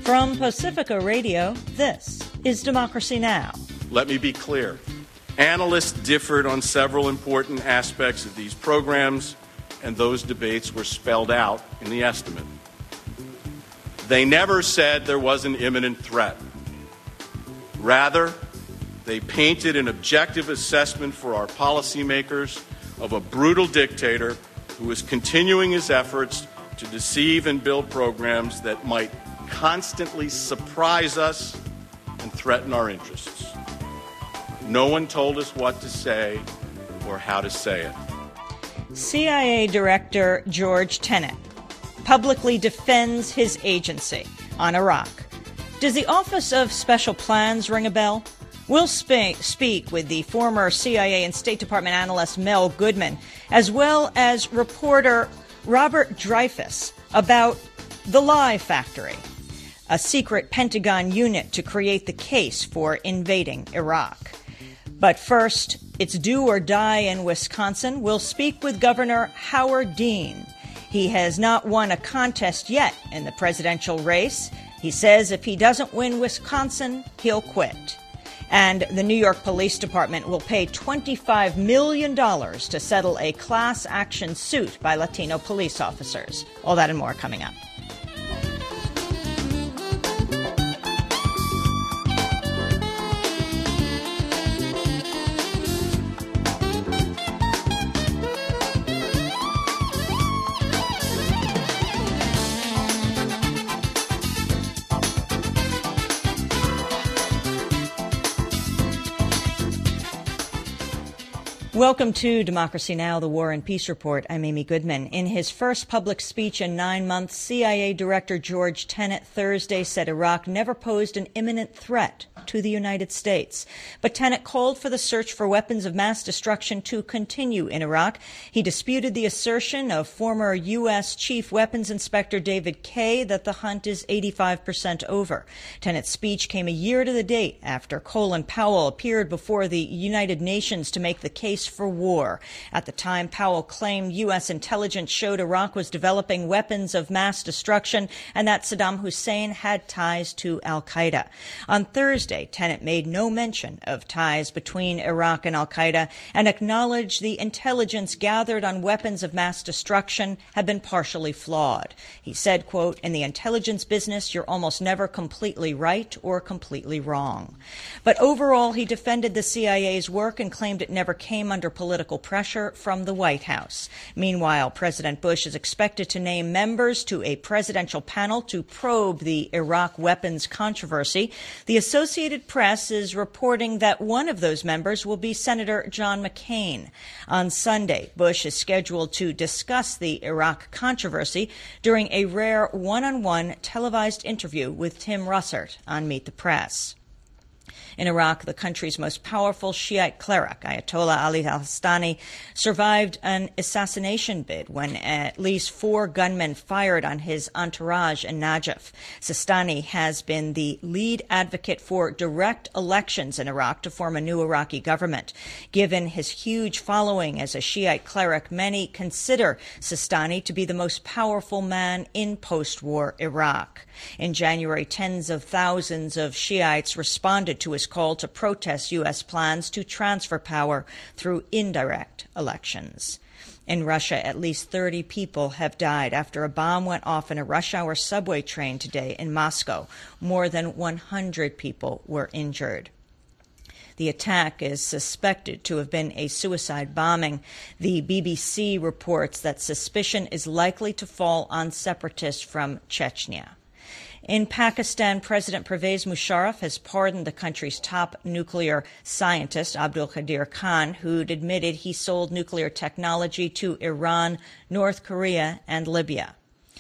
From Pacifica Radio, this is Democracy Now! Let me be clear. Analysts differed on several important aspects of these programs, and those debates were spelled out in the estimate. They never said there was an imminent threat. Rather, they painted an objective assessment for our policymakers of a brutal dictator who is continuing his efforts to deceive and build programs that might constantly surprise us and threaten our interests. No one told us what to say or how to say it. CIA Director George Tenet publicly defends his agency on Iraq. Does the Office of Special Plans ring a bell? We'll speak with the former CIA and State Department analyst Mel Goodman, as well as reporter Robert Dreyfuss, about the Lie Factory, a secret Pentagon unit to create the case for invading Iraq. But first, it's do or die in Wisconsin. We'll speak with Governor Howard Dean. He has not won a contest yet in the presidential race. He says if he doesn't win Wisconsin, he'll quit. And the New York Police Department will pay $25 million to settle a class action suit by Latino police officers. All that and more coming up. Welcome to Democracy Now!, the War and Peace Report. I'm Amy Goodman. In his first public speech in 9 months, CIA Director George Tenet Thursday said Iraq never posed an imminent threat to the United States. But Tenet called for the search for weapons of mass destruction to continue in Iraq. He disputed the assertion of former U.S. Chief Weapons Inspector David Kaye that the hunt is 85% over. Tenet's speech came a year to the date after Colin Powell appeared before the United Nations to make the case for war. At the time, Powell claimed U.S. intelligence showed Iraq was developing weapons of mass destruction and that Saddam Hussein had ties to al-Qaeda. On Thursday, Tenet made no mention of ties between Iraq and al-Qaeda and acknowledged the intelligence gathered on weapons of mass destruction had been partially flawed. He said, quote, "In the intelligence business, you're almost never completely right or completely wrong." But overall, he defended the CIA's work and claimed it never came under political pressure from the White House. Meanwhile, President Bush is expected to name members to a presidential panel to probe the Iraq weapons controversy. The Associated Press is reporting that one of those members will be Senator John McCain. On Sunday, Bush is scheduled to discuss the Iraq controversy during a rare one-on-one televised interview with Tim Russert on Meet the Press. In Iraq, the country's most powerful Shiite cleric, Ayatollah Ali al-Sistani, survived an assassination bid when at least 4 gunmen fired on his entourage in Najaf. Sistani has been the lead advocate for direct elections in Iraq to form a new Iraqi government. Given his huge following as a Shiite cleric, many consider Sistani to be the most powerful man in post-war Iraq. In January, tens of thousands of Shiites responded to his call to protest U.S. plans to transfer power through indirect elections. In Russia, at least 30 people have died after a bomb went off in a rush-hour subway train today in Moscow. More than 100 people were injured. The attack is suspected to have been a suicide bombing. The BBC reports that suspicion is likely to fall on separatists from Chechnya. In Pakistan, President Pervez Musharraf has pardoned the country's top nuclear scientist, Abdul Qadir Khan, who'd admitted he sold nuclear technology to Iran, North Korea, and Libya.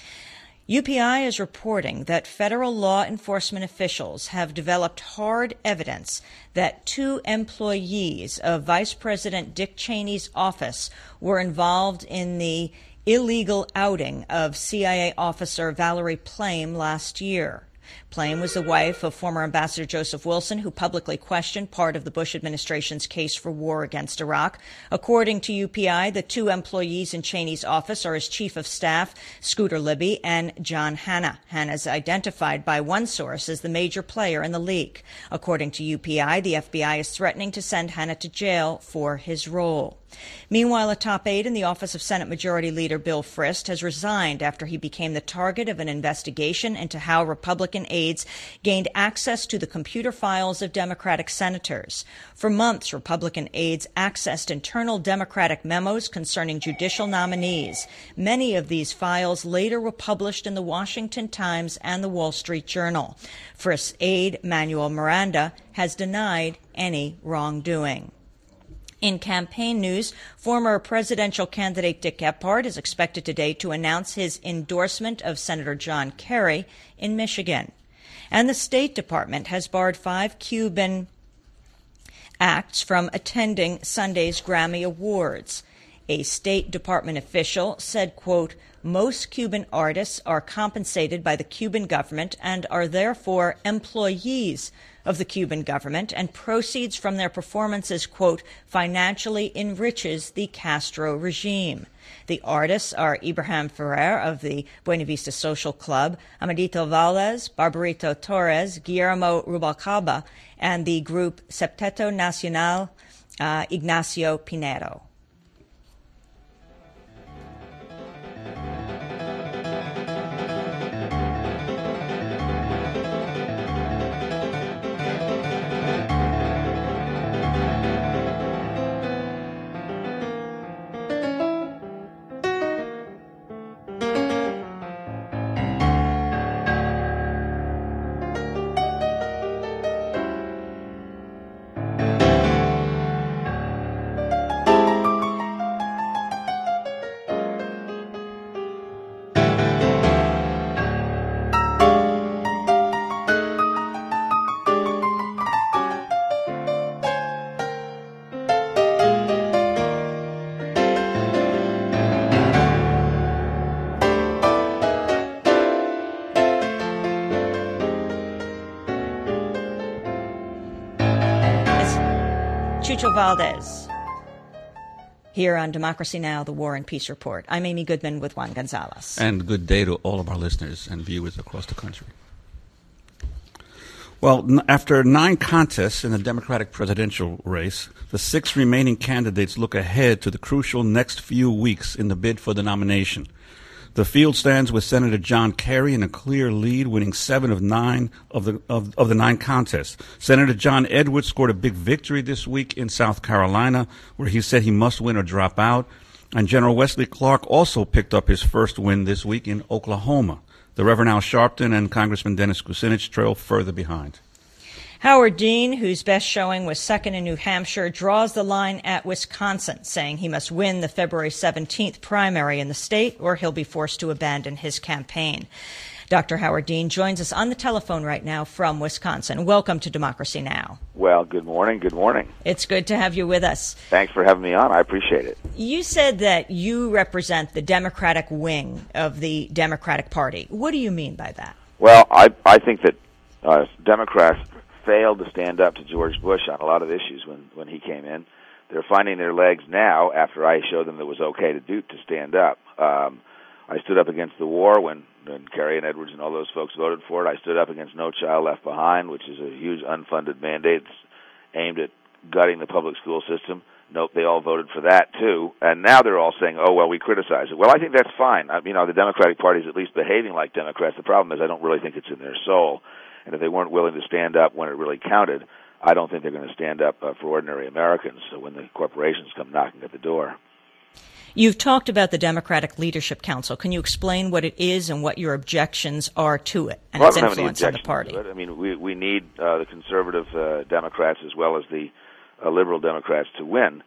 UPI is reporting that federal law enforcement officials have developed hard evidence that 2 employees of Vice President Dick Cheney's office were involved in the illegal outing of CIA officer Valerie Plame last year. Plame was the wife of former Ambassador Joseph Wilson, who publicly questioned part of the Bush administration's case for war against Iraq. According to UPI, the two employees in Cheney's office are his chief of staff, Scooter Libby, and John Hanna. Hanna is identified by one source as the major player in the leak. According to UPI, the FBI is threatening to send Hanna to jail for his role. Meanwhile, a top aide in the office of Senate Majority Leader Bill Frist has resigned after he became the target of an investigation into how Republican aides gained access to the computer files of Democratic senators. For months, Republican aides accessed internal Democratic memos concerning judicial nominees. Many of these files later were published in the Washington Times and the Wall Street Journal. Frist's aide, Manuel Miranda, has denied any wrongdoing. In campaign news, former presidential candidate Dick Gephardt is expected today to announce his endorsement of Senator John Kerry in Michigan. And the State Department has barred 5 Cuban acts from attending Sunday's Grammy Awards. A State Department official said, quote, "Most Cuban artists are compensated by the Cuban government and are therefore employees of the Cuban government, and proceeds from their performances, quote, financially enriches the Castro regime." The artists are Ibrahim Ferrer of the Buena Vista Social Club, Amadito Valdez, Barbarito Torres, Guillermo Rubalcaba, and the group Septeto Nacional, Ignacio Pinero. Chucho Valdez, here on Democracy Now!, the War and Peace Report. I'm Amy Goodman with Juan Gonzalez. And good day to all of our listeners and viewers across the country. Well, after 9 contests in the Democratic presidential race, the 6 remaining candidates look ahead to the crucial next few weeks in the bid for the nomination. The field stands with Senator John Kerry in a clear lead, winning 7 of 9 of the 9 contests. Senator John Edwards scored a big victory this week in South Carolina, where he said he must win or drop out. And General Wesley Clark also picked up his first win this week in Oklahoma. The Reverend Al Sharpton and Congressman Dennis Kucinich trail further behind. Howard Dean, whose best showing was second in New Hampshire, draws the line at Wisconsin, saying he must win the February 17th primary in the state or he'll be forced to abandon his campaign. Dr. Howard Dean joins us on the telephone right now from Wisconsin. Welcome to Democracy Now! Well, good morning. Good morning. It's good to have you with us. Thanks for having me on. I appreciate it. You said that you represent the Democratic wing of the Democratic Party. What do you mean by that? Well, I think that Democrats failed to stand up to George Bush on a lot of issues when he came in. They're finding their legs now after I showed them that it was okay to stand up. I stood up against the war when Kerry and Edwards and all those folks voted for it. I stood up against No Child Left Behind, which is a huge unfunded mandate aimed at gutting the public school system. Nope, they all voted for that, too. And now they're all saying, oh, well, we criticize it. Well, I think that's fine. The Democratic Party is at least behaving like Democrats. The problem is I don't really think it's in their soul. And if they weren't willing to stand up when it really counted, I don't think they're going to stand up for ordinary Americans when the corporations come knocking at the door. You've talked about the Democratic Leadership Council. Can you explain what it is and what your objections are to it and its influence on the party? I mean, we need the conservative Democrats as well as the liberal Democrats to win.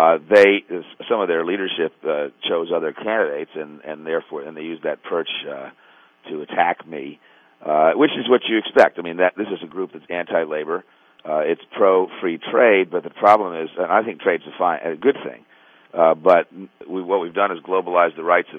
Some of their leadership chose other candidates, and they used that perch to attack me. Which is what you expect. I mean, this is a group that's anti-labor. It's pro-free trade, but the problem is, and I think trade's a good thing, But what we've done is globalize the rights of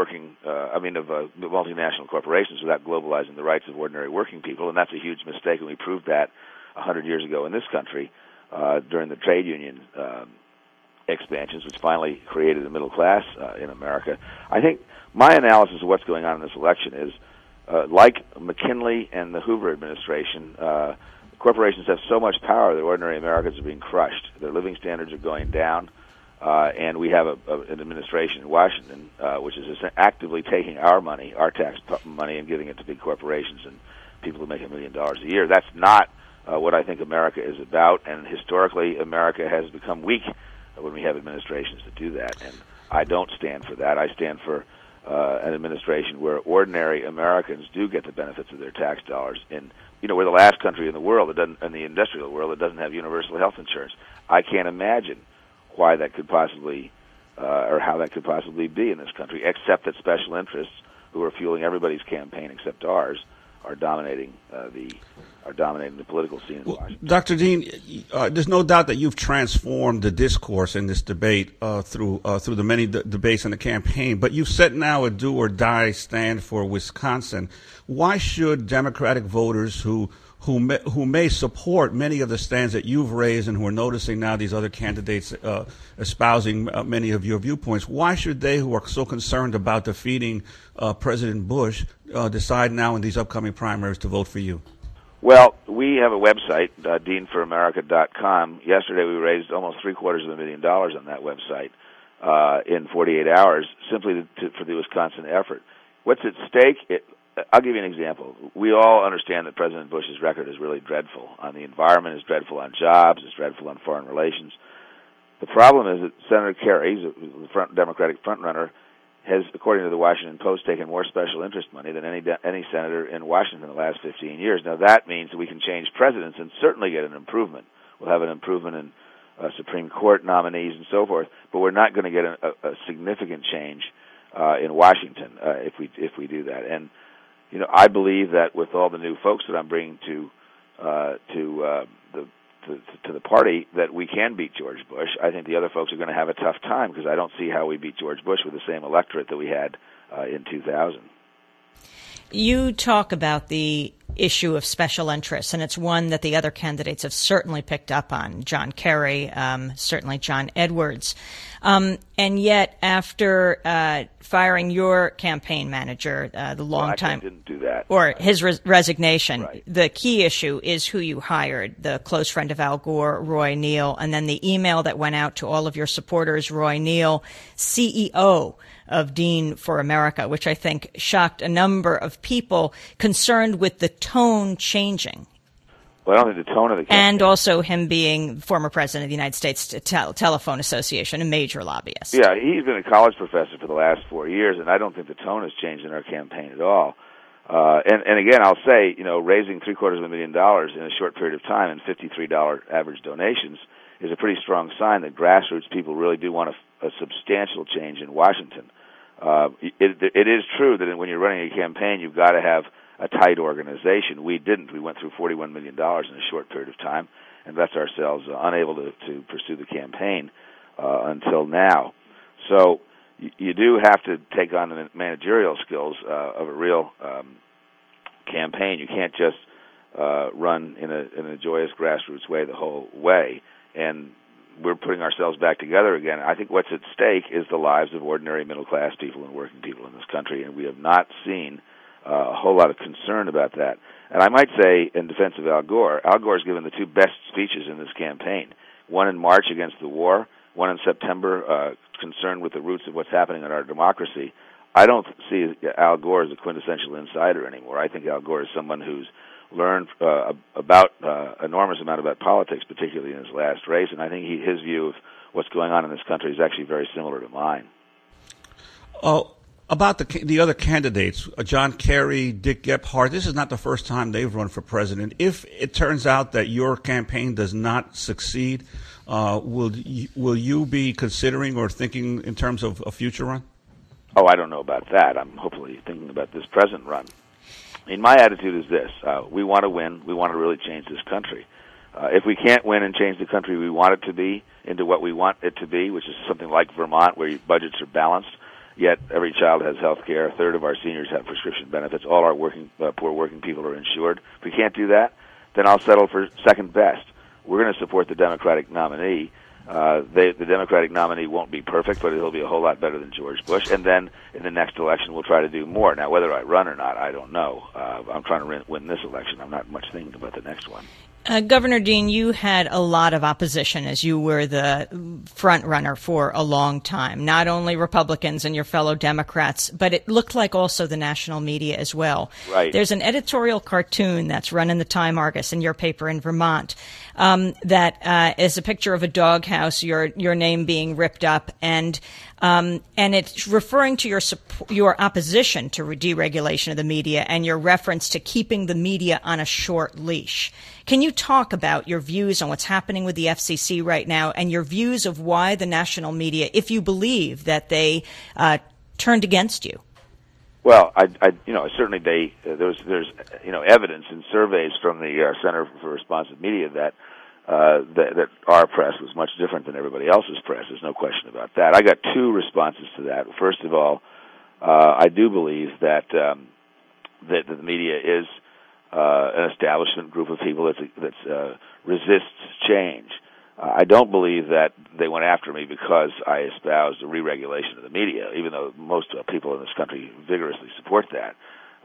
multinational corporations without globalizing the rights of ordinary working people, and that's a huge mistake, and we proved that 100 years ago in this country during the trade union expansions, which finally created a middle class in America. I think my analysis of what's going on in this election is, like McKinley and the Hoover administration, corporations have so much power that ordinary Americans are being crushed. Their living standards are going down. And we have an administration in Washington which is actively taking our money, our tax money, and giving it to big corporations and people who make $1 million a year. That's not what I think America is about, and historically America has become weak when we have administrations that do that, and I don't stand for that. I stand for an administration where ordinary Americans do get the benefits of their tax dollars. And we're the last country in the world in the industrial world that doesn't have universal health insurance. I can't imagine why that could possibly, or how that could possibly be in this country, except that special interests who are fueling everybody's campaign except ours are dominating the political scene in Washington. Dr. Dean, there's no doubt that you've transformed the discourse in this debate through the many debates in the campaign, but you've set now a do-or-die stand for Wisconsin. Why should Democratic voters who may support many of the stands that you've raised and who are noticing now these other candidates espousing many of your viewpoints, why should they, who are so concerned about defeating President Bush, decide now in these upcoming primaries to vote for you? Well, we have a website, deanforamerica.com. Yesterday we raised almost $750,000 on that website in 48 hours simply for the Wisconsin effort. What's at stake? I'll give you an example. We all understand that President Bush's record is really dreadful on the environment, it's dreadful on jobs, it's dreadful on foreign relations. The problem is that Senator Kerry, the Democratic frontrunner, has, according to the Washington Post, taken more special interest money than any senator in Washington in the last 15 years. Now, that means that we can change presidents and certainly get an improvement. We'll have an improvement in Supreme Court nominees and so forth, but we're not going to get a significant change in Washington if we do that. And I believe that with all the new folks that I'm bringing to the party, that we can beat George Bush. I think the other folks are going to have a tough time because I don't see how we beat George Bush with the same electorate that we had in 2000. You talk about the issue of special interests, and it's one that the other candidates have certainly picked up on. John Kerry, certainly John Edwards. And yet, after firing your campaign manager, the longtime... I didn't do that. Or his resignation, right. The key issue is who you hired, the close friend of Al Gore, Roy Neal, and then the email that went out to all of your supporters, Roy Neal, CEO of Dean for America, which I think shocked a number of people concerned with the tone changing. Well, I don't think the tone of the campaign. And also him being former president of the United States Telephone Association, a major lobbyist. Yeah, he's been a college professor for the last 4 years, and I don't think the tone has changed in our campaign at all. And again, I'll say, raising $750,000 in a short period of time and $53 average donations is a pretty strong sign that grassroots people really do want a substantial change in Washington. It is true that when you're running a campaign, you've got to have a tight organization. We didn't. We went through $41 million in a short period of time and left ourselves unable to pursue the campaign until now. So you do have to take on the managerial skills of a real campaign. You can't just run in a joyous grassroots way the whole way. And we're putting ourselves back together again. I think what's at stake is the lives of ordinary middle-class people and working people in this country, and we have not seen a whole lot of concern about that. And I might say, in defense of Al Gore has given the two best speeches in this campaign, one in March against the war, one in September concerned with the roots of what's happening in our democracy. I don't see Al Gore as a quintessential insider anymore. I think Al Gore is someone who's learned about enormous amount about politics, particularly in his last race, and I think his view of what's going on in this country is actually very similar to mine. About the other candidates, John Kerry, Dick Gephardt, this is not the first time they've run for president. If it turns out that your campaign does not succeed, will you be considering or thinking in terms of a future run? Oh, I don't know about that. I'm hopefully thinking about this present run. I mean, my attitude is this. We want to win. We want to really change this country. If we can't win and change the country we want it to be into what we want it to be, which is something like Vermont, where budgets are balanced, yet every child has health care, a third of our seniors have prescription benefits, all our poor working people are insured. If we can't do that, then I'll settle for second best. We're going to support the Democratic nominee. The Democratic nominee won't be perfect, but he'll be a whole lot better than George Bush. And then in the next election, we'll try to do more. Now, whether I run or not, I don't know. I'm trying to win this election. I'm not much thinking about the next one. Governor Dean, you had a lot of opposition as you were the front runner for a long time, not only Republicans and your fellow Democrats, but it looked like also the national media as well. Right. There's an editorial cartoon that's run in the Time-Argus in your paper in Vermont that is a picture of a doghouse, your name being ripped up, and it's referring to your opposition to deregulation of the media and your reference to keeping the media on a short leash. Can you talk about your views on what's happening with the FCC right now and your views of why the national media, if you believe that they turned against you? Well, certainly there's evidence in surveys from the Center for Responsive Media that our press was much different than everybody else's press. There's no question about that. I got two responses to that. First of all, I do believe that the media is an establishment group of people that resists change. I don't believe that they went after me because I espoused a re-regulation of the media, even though most people in this country vigorously support that.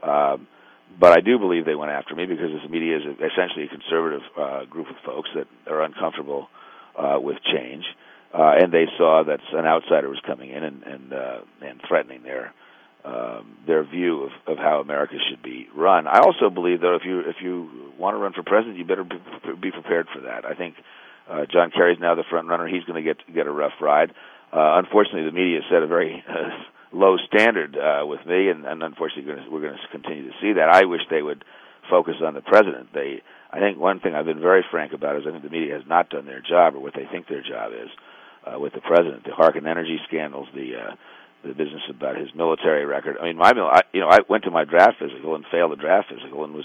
But I do believe they went after me because this media is essentially a conservative group of folks that are uncomfortable with change, and they saw that an outsider was coming in and threatening their view of how America should be run. I also believe, though, if you want to run for president, you better be prepared for that. I think John Kerry's now the front runner. He's going to get a rough ride. Unfortunately, the media set a very low standard with me, and unfortunately, we're going to continue to see that. I wish they would focus on the president. I think one thing I've been very frank about is I think the media has not done their job, or what they think their job is, with the president. The Harkin Energy scandals, the business about his military record. I mean, I went to my draft physical and failed the draft physical, and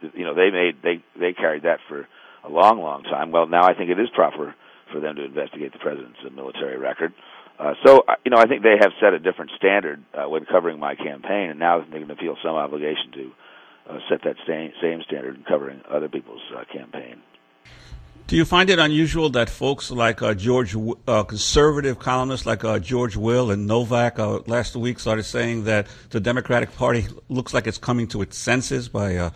they carried that for a long, long time. Well, now I think it is proper for them to investigate the president's military record. So I think they have set a different standard when covering my campaign, and now they're going to feel some obligation to set that same standard in covering other people's campaign. Do you find it unusual that folks like conservative columnists like George Will and Novak last week started saying that the Democratic Party looks like it's coming to its senses by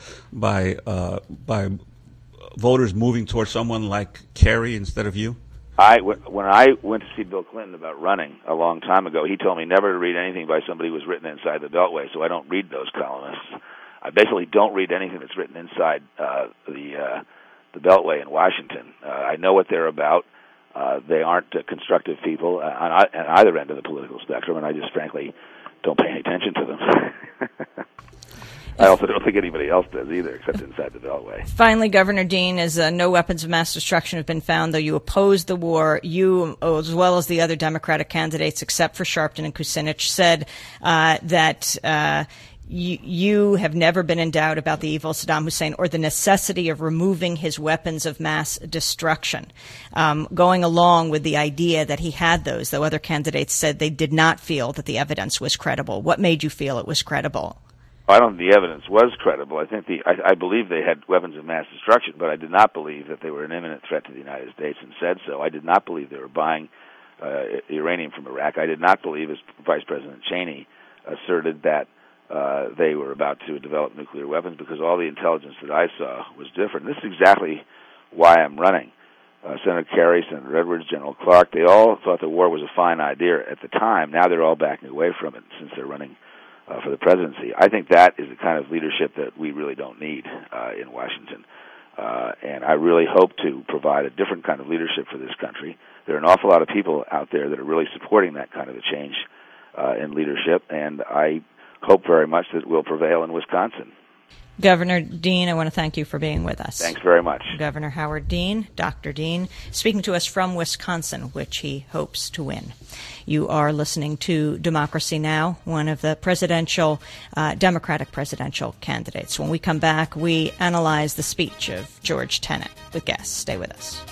voters moving towards someone like Kerry instead of you? When I went to see Bill Clinton about running a long time ago, he told me never to read anything by somebody who was written inside the Beltway, so I don't read those columnists. I basically don't read anything that's written inside the Beltway in Washington. I know what they're about. They aren't constructive people on either end of the political spectrum, and I just frankly don't pay any attention to them. I also don't think anybody else does either, except inside the Beltway. Finally, Governor Dean, as no weapons of mass destruction have been found, though you opposed the war, you, as well as the other Democratic candidates, except for Sharpton and Kucinich, said that you have never been in doubt about the evil Saddam Hussein or the necessity of removing his weapons of mass destruction, going along with the idea that he had those, though other candidates said they did not feel that the evidence was credible. What made you feel it was credible? I don't think the evidence was credible. I think I believe they had weapons of mass destruction, but I did not believe that they were an imminent threat to the United States and said so. I did not believe they were buying uranium from Iraq. I did not believe, as Vice President Cheney asserted, that they were about to develop nuclear weapons, because all the intelligence that I saw was different. This is exactly why I'm running. Senator Kerry, Senator Edwards, General Clark, they all thought the war was a fine idea at the time. Now they're all backing away from it since they're running for the presidency. I think that is the kind of leadership that we really don't need in Washington. And I really hope to provide a different kind of leadership for this country. There are an awful lot of people out there that are really supporting that kind of a change in leadership, and I hope very much that it will prevail in Wisconsin. Governor Dean, I want to thank you for being with us. Thanks very much. Governor Howard Dean, Dr. Dean, speaking to us from Wisconsin, which he hopes to win. You are listening to Democracy Now!, one of the Democratic presidential candidates. When we come back, we analyze the speech of George Tenet with guests. Stay with us.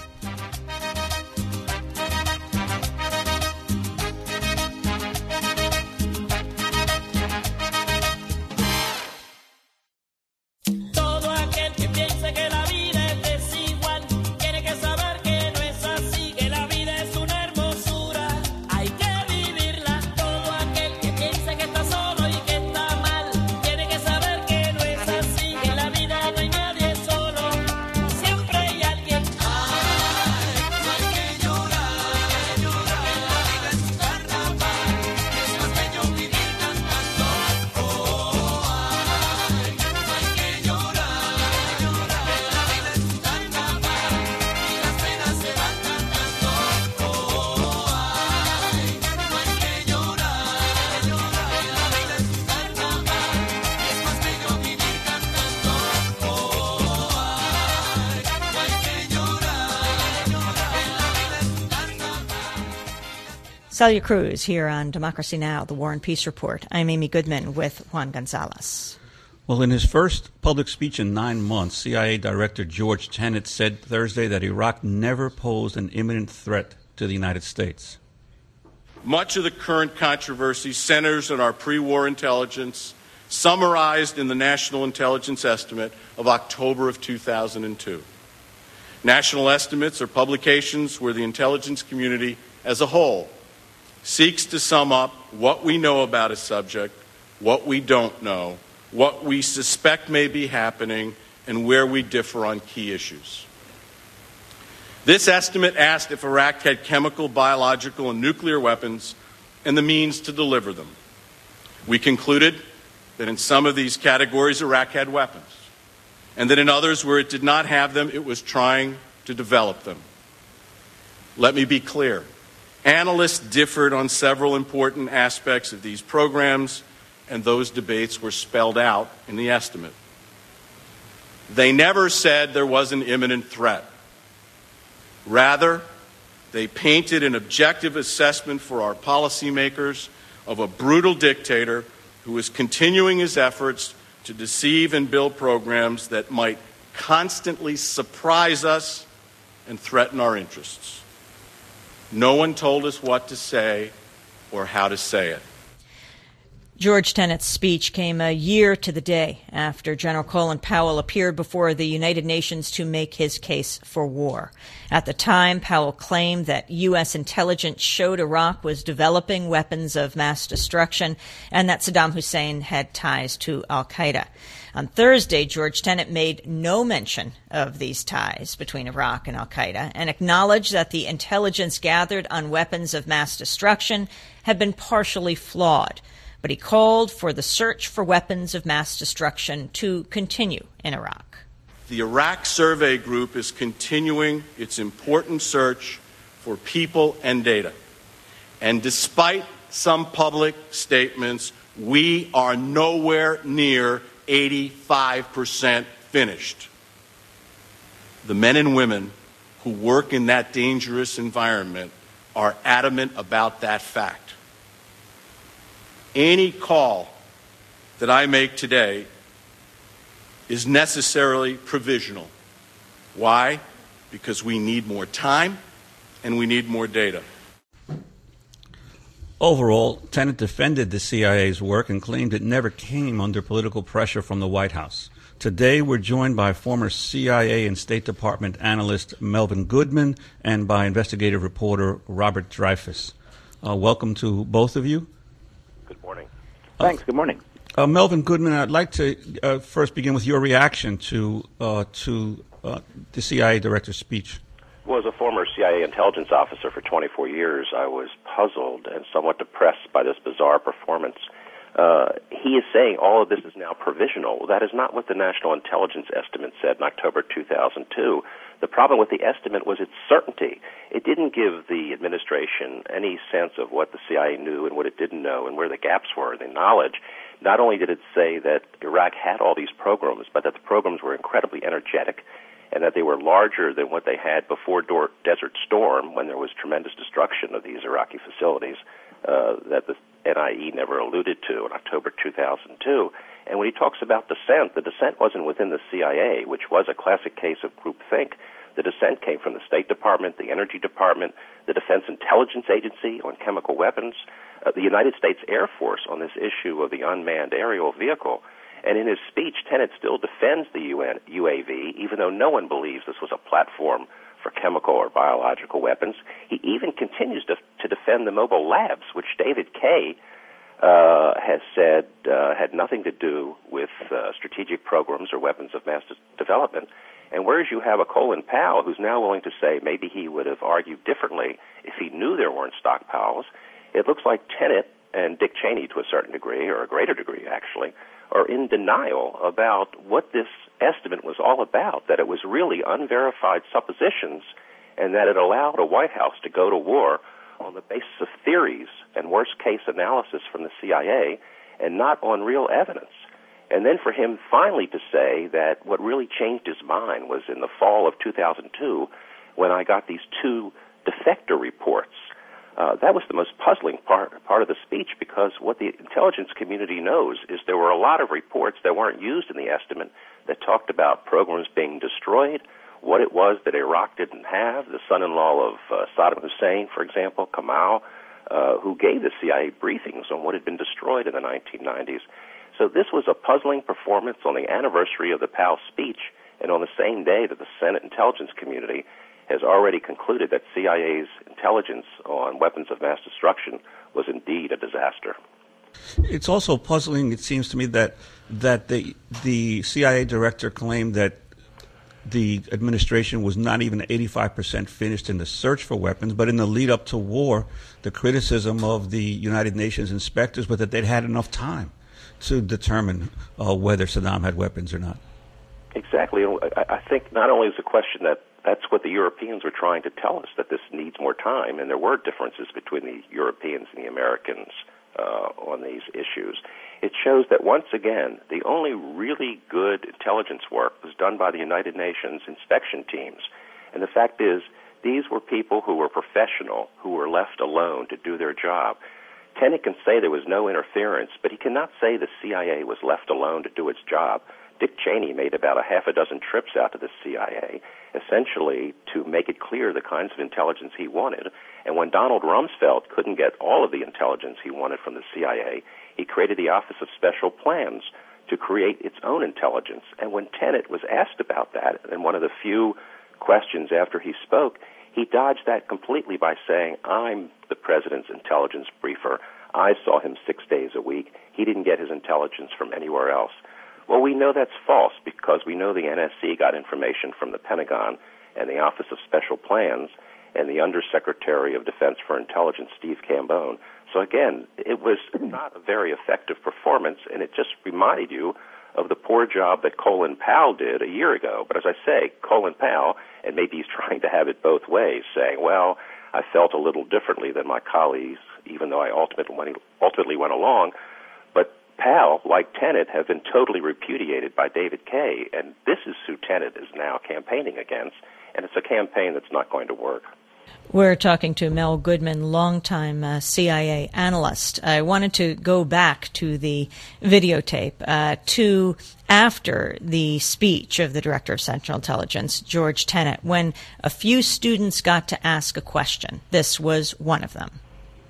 Celia Cruz here on Democracy Now!, the War and Peace Report. I'm Amy Goodman with Juan Gonzalez. Well, in his first public speech in 9 months, CIA Director George Tenet said Thursday that Iraq never posed an imminent threat to the United States. Much of the current controversy centers on our pre-war intelligence, summarized in the National Intelligence Estimate of October of 2002. National estimates are publications where the intelligence community as a whole seeks to sum up what we know about a subject, what we don't know, what we suspect may be happening, and where we differ on key issues. This estimate asked if Iraq had chemical, biological, and nuclear weapons and the means to deliver them. We concluded that in some of these categories, Iraq had weapons, and that in others where it did not have them, it was trying to develop them. Let me be clear. Analysts differed on several important aspects of these programs, and those debates were spelled out in the estimate. They never said there was an imminent threat. Rather, they painted an objective assessment for our policymakers of a brutal dictator who is continuing his efforts to deceive and build programs that might constantly surprise us and threaten our interests. No one told us what to say or how to say it. George Tenet's speech came a year to the day after General Colin Powell appeared before the United Nations to make his case for war. At the time, Powell claimed that U.S. intelligence showed Iraq was developing weapons of mass destruction and that Saddam Hussein had ties to al-Qaeda. On Thursday, George Tenet made no mention of these ties between Iraq and al-Qaeda and acknowledged that the intelligence gathered on weapons of mass destruction had been partially flawed. But he called for the search for weapons of mass destruction to continue in Iraq. The Iraq Survey Group is continuing its important search for people and data. And despite some public statements, we are nowhere near 85% finished. The men and women who work in that dangerous environment are adamant about that fact. Any call that I make today is necessarily provisional. Why? Because we need more time and we need more data. Overall, Tenet defended the CIA's work and claimed it never came under political pressure from the White House. Today, we're joined by former CIA and State Department analyst Melvin Goodman and by investigative reporter Robert Dreyfuss. Welcome to both of you. Good morning. Thanks. Good morning. Melvin Goodman, I'd like to first begin with your reaction to the CIA director's speech. Well, as a former CIA intelligence officer for 24 years, I was puzzled and somewhat depressed by this bizarre performance. He is saying all of this is now provisional. That is not what the National Intelligence Estimate said in October 2002. The problem with the estimate was its certainty. It didn't give the administration any sense of what the CIA knew and what it didn't know and where the gaps were in the knowledge. Not only did it say that Iraq had all these programs, but that the programs were incredibly energetic and that they were larger than what they had before Desert Storm, when there was tremendous destruction of these Iraqi facilities that the NIE never alluded to in October 2002. And when he talks about dissent, the dissent wasn't within the CIA, which was a classic case of groupthink. The dissent came from the State Department, the Energy Department, the Defense Intelligence Agency on chemical weapons, the United States Air Force on this issue of the unmanned aerial vehicle. And in his speech, Tenet still defends the UAV, even though no one believes this was a platform for chemical or biological weapons. He even continues to defend the mobile labs, which David Kaye has said had nothing to do with strategic programs or weapons of mass development. And whereas you have a Colin Powell who's now willing to say maybe he would have argued differently if he knew there weren't stockpiles, it looks like Tenet and Dick Cheney, to a certain degree, or a greater degree actually, are in denial about what this estimate was all about, that it was really unverified suppositions, and that it allowed a White House to go to war on the basis of theories and worst-case analysis from the CIA and not on real evidence. And then for him finally to say that what really changed his mind was in the fall of 2002 when I got these two defector reports. That was the most puzzling part of the speech, because what the intelligence community knows is there were a lot of reports that weren't used in the estimate that talked about programs being destroyed, what it was that Iraq didn't have. The son-in-law of Saddam Hussein, for example, Kamal, who gave the CIA briefings on what had been destroyed in the 1990s. So this was a puzzling performance on the anniversary of the Powell speech, and on the same day that the Senate intelligence community has already concluded that CIA's intelligence on weapons of mass destruction was indeed a disaster. It's also puzzling, it seems to me, that the CIA director claimed that the administration was not even 85% finished in the search for weapons, but in the lead up to war, the criticism of the United Nations inspectors was that they'd had enough time to determine whether Saddam had weapons or not. Exactly. I think not only is the question that that's what the Europeans were trying to tell us, that this needs more time, and there were differences between the Europeans and the Americans on these issues. It shows that once again, the only really good intelligence work was done by the United Nations inspection teams. And the fact is, these were people who were professional, who were left alone to do their job. Tenet can say there was no interference, but he cannot say the CIA was left alone to do its job. Dick Cheney made about a half a dozen trips out to the CIA, essentially to make it clear the kinds of intelligence he wanted. And when Donald Rumsfeld couldn't get all of the intelligence he wanted from the CIA, he created the Office of Special Plans to create its own intelligence. And when Tenet was asked about that, in one of the few questions after he spoke, he dodged that completely by saying, I'm the president's intelligence briefer. I saw him 6 days a week. He didn't get his intelligence from anywhere else. Well, we know that's false because we know the NSC got information from the Pentagon and the Office of Special Plans and the Undersecretary of Defense for Intelligence, Steve Cambone. So again, it was not a very effective performance, and it just reminded you of the poor job that Colin Powell did a year ago. But as I say, Colin Powell, and maybe he's trying to have it both ways, saying, well, I felt a little differently than my colleagues, even though I ultimately went along. But Powell, like Tenet, have been totally repudiated by David Kaye, and this is who Tenet is now campaigning against, and it's a campaign that's not going to work. We're talking to Mel Goodman, longtime CIA analyst. I wanted to go back to the videotape to after the speech of the Director of Central Intelligence, George Tenet, when a few students got to ask a question. This was one of them.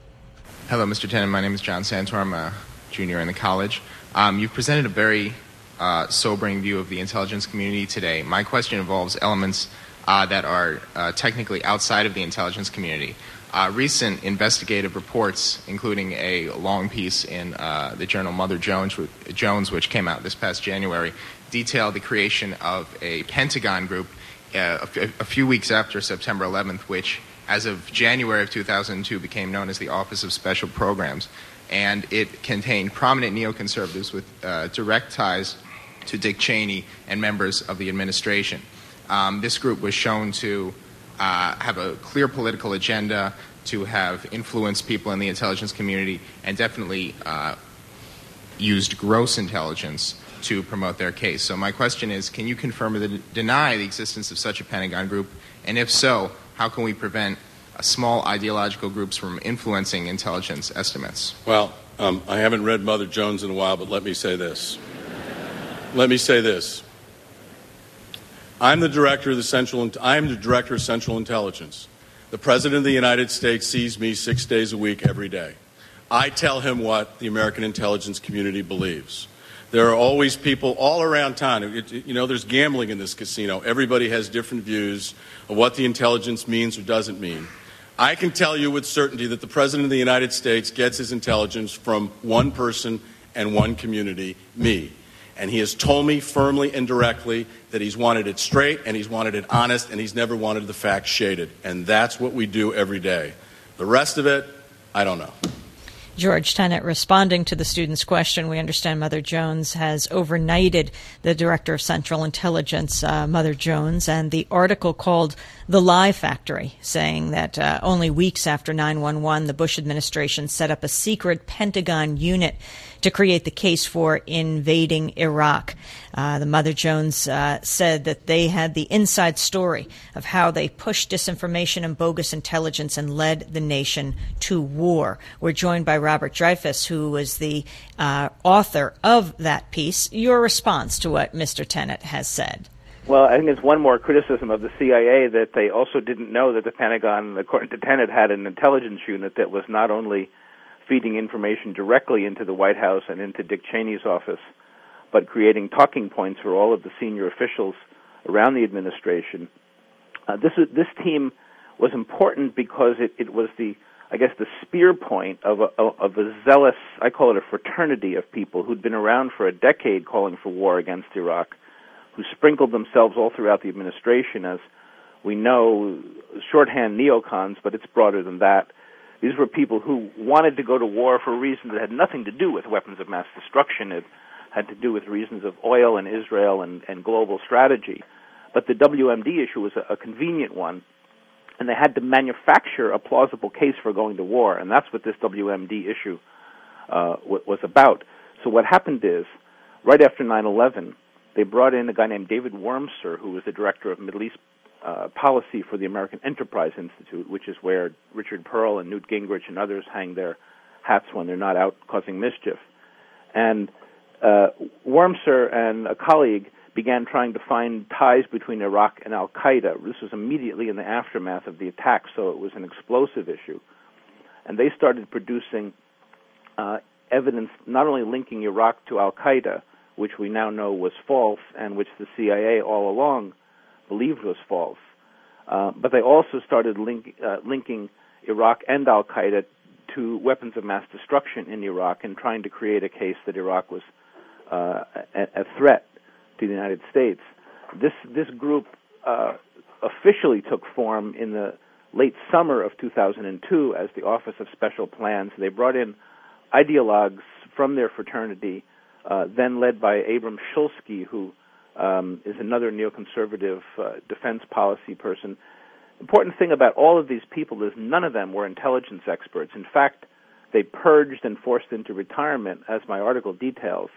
Hello, Mr. Tenet. My name is John Santor. I'm a junior in the college. You've presented a very sobering view of the intelligence community today. My question involves elements that are technically outside of the intelligence community. Recent investigative reports, including a long piece in the journal Mother Jones, which came out this past January, detail the creation of a Pentagon group a few weeks after September 11th, which, as of January of 2002, became known as the Office of Special Programs. And it contained prominent neoconservatives with direct ties to Dick Cheney and members of the administration. This group was shown to have a clear political agenda, to have influenced people in the intelligence community, and definitely used gross intelligence to promote their case. So my question is, can you confirm or deny the existence of such a Pentagon group? And if so, how can we prevent small ideological groups from influencing intelligence estimates? Well, I haven't read Mother Jones in a while, but let me say this. I'm the director of Central Intelligence. The President of the United States sees me 6 days a week, every day. I tell him what the American intelligence community believes. There are always people all around town. There's gambling in this casino. Everybody has different views of what the intelligence means or doesn't mean. I can tell you with certainty that the President of the United States gets his intelligence from one person and one community, me. And he has told me firmly and directly that he's wanted it straight and he's wanted it honest and he's never wanted the facts shaded. And that's what we do every day. The rest of it, I don't know. George Tenet, responding to the student's question, we understand Mother Jones has overnighted the Director of Central Intelligence, Mother Jones, and the article called The Lie Factory, saying that only weeks after 9/11, the Bush administration set up a secret Pentagon unit to create the case for invading Iraq. The Mother Jones said that they had the inside story of how they pushed disinformation and bogus intelligence and led the nation to war. We're joined by Robert Dreyfuss, who was the author of that piece. Your response to what Mr. Tenet has said? Well, I think it's one more criticism of the CIA that they also didn't know that the Pentagon, according to Tenet, had an intelligence unit that was not only feeding information directly into the White House and into Dick Cheney's office, but creating talking points for all of the senior officials around the administration. This team was important because it was the spear point of a zealous, I call it a fraternity of people who'd been around for a decade calling for war against Iraq, who sprinkled themselves all throughout the administration as we know, shorthand neocons, but it's broader than that. These were people who wanted to go to war for reasons that had nothing to do with weapons of mass destruction. It had to do with reasons of oil and Israel and global strategy. But the WMD issue was a convenient one, and they had to manufacture a plausible case for going to war, and that's what this WMD issue was about. So what happened is, right after 9/11, they brought in a guy named David Wormser, who was the director of Middle East policy for the American Enterprise Institute, which is where Richard Pearl and Newt Gingrich and others hang their hats when they're not out causing mischief. And Wormser and a colleague began trying to find ties between Iraq and al-Qaeda. This was immediately in the aftermath of the attack, so it was an explosive issue. And they started producing evidence not only linking Iraq to al-Qaeda, which we now know was false and which the CIA all along believed was false, but they also started linking Iraq and al-Qaeda to weapons of mass destruction in Iraq and trying to create a case that Iraq was a threat to the United States. This group officially took form in the late summer of 2002 as the Office of Special Plans. They brought in ideologues from their fraternity, then led by Abram Shulsky, who is another neoconservative defense policy person. Important thing about all of these people is none of them were intelligence experts. In fact, they purged and forced into retirement, as my article details,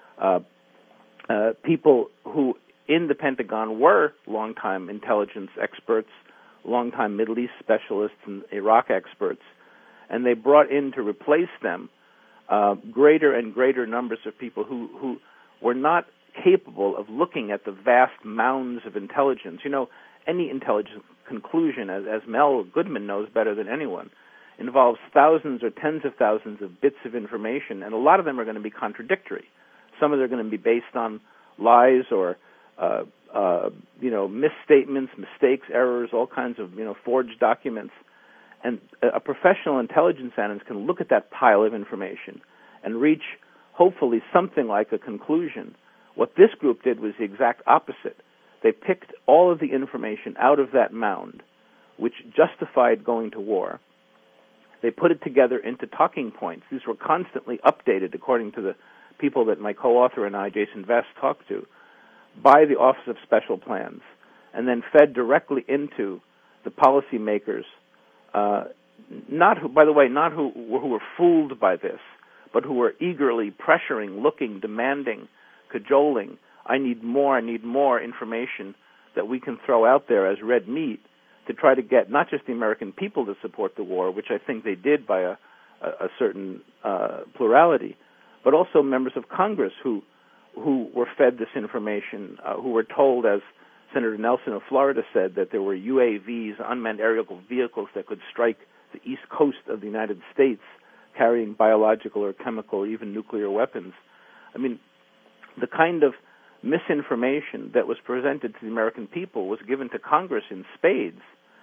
people who in the Pentagon were longtime intelligence experts, longtime Middle East specialists and Iraq experts, and they brought in to replace them greater and greater numbers of people who were not capable of looking at the vast mounds of intelligence. You know, any intelligence conclusion, as Mel Goodman knows better than anyone, involves thousands or tens of thousands of bits of information, and a lot of them are going to be contradictory. Some of them are going to be based on lies or misstatements, mistakes, errors, all kinds of forged documents. And a professional intelligence analyst can look at that pile of information and reach, hopefully, something like a conclusion. What this group did was the exact opposite. They picked all of the information out of that mound, which justified going to war. They put it together into talking points. These were constantly updated, according to the people that my co-author and I, Jason Vest, talked to, by the Office of Special Plans, and then fed directly into the policymakers, not who were fooled by this, but who were eagerly pressuring, looking, demanding, cajoling. I need more information that we can throw out there as red meat to try to get not just the American people to support the war, which I think they did by a certain plurality, but also members of Congress who were fed this information, who were told, as Senator Nelson of Florida said, that there were UAVs, unmanned aerial vehicles, that could strike the east coast of the United States carrying biological or chemical or even nuclear weapons. I mean, the kind of misinformation that was presented to the American people was given to Congress in spades,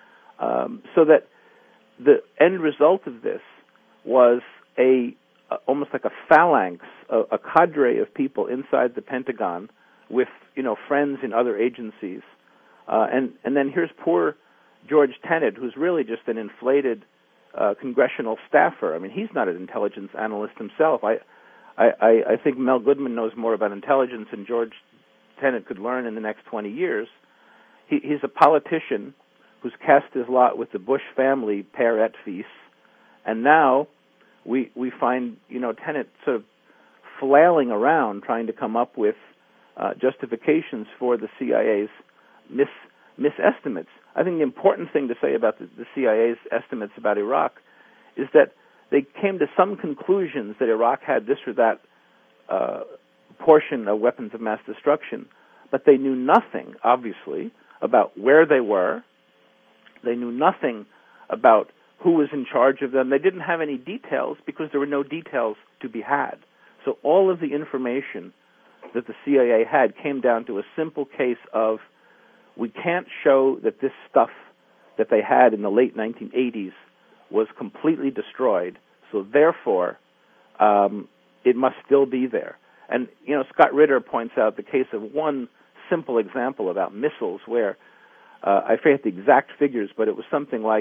so that the end result of this was almost like a phalanx, a cadre of people inside the Pentagon with, friends in other agencies. And then here's poor George Tenet, who's really just an inflated congressional staffer. I mean, he's not an intelligence analyst himself. I think Mel Goodman knows more about intelligence than George Tenet could learn in the next 20 years. He's a politician who's cast his lot with the Bush family père et fils, and now we find Tenet sort of flailing around trying to come up with justifications for the CIA's misestimates. I think the important thing to say about the CIA's estimates about Iraq is that they came to some conclusions that Iraq had this or that portion of weapons of mass destruction, but they knew nothing, obviously, about where they were. They knew nothing about who was in charge of them. They didn't have any details because there were no details to be had. So all of the information that the CIA had came down to a simple case of, we can't show that this stuff that they had in the late 1980s was completely destroyed, so therefore it must still be there. And, Scott Ritter points out the case of one simple example about missiles where, I forget the exact figures, but it was something like,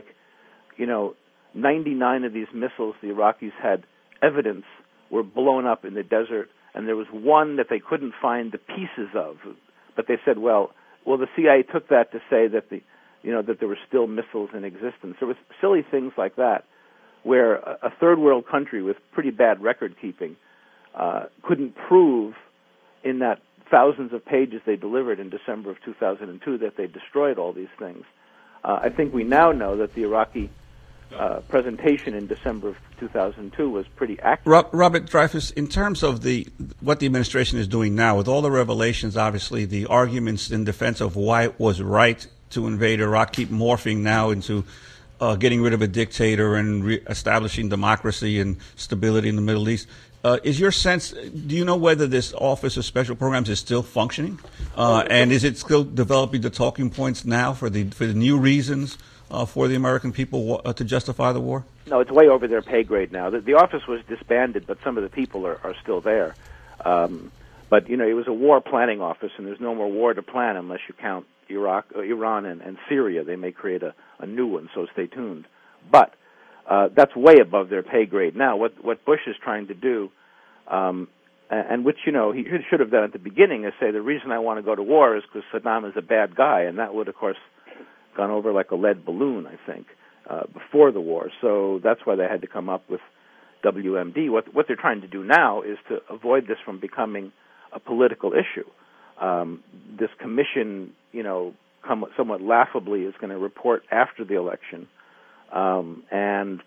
99 of these missiles the Iraqis had evidence were blown up in the desert, and there was one that they couldn't find the pieces of. But they said, well, the CIA took that to say that that there were still missiles in existence. There was silly things like that, where a third world country with pretty bad record keeping couldn't prove in that thousands of pages they delivered in December of 2002 that they destroyed all these things. I think we now know that the Iraqi presentation in December of 2002 was pretty accurate. Robert Dreyfus, in terms of what the administration is doing now, with all the revelations, obviously the arguments in defense of why it was right to invade Iraq keep morphing now into getting rid of a dictator and establishing democracy and stability in the Middle East. Is your sense, do you know whether this Office of Special Programs is still functioning? And is it still developing the talking points now for the new reasons for the American people to justify the war? No, it's way over their pay grade now. The office was disbanded, but some of the people are still there. But, it was a war planning office, and there's no more war to plan unless you count Iran and Syria. They may create a new one, so stay tuned. But that's way above their pay grade. Now, what Bush is trying to do, and which, he should have done at the beginning, is say the reason I want to go to war is because Saddam is a bad guy, and that would, of course, gone over like a lead balloon, I think, before the war. So that's why they had to come up with WMD. What they're trying to do now is to avoid this from becoming a political issue. This commission, somewhat laughably, is going to report after the election, and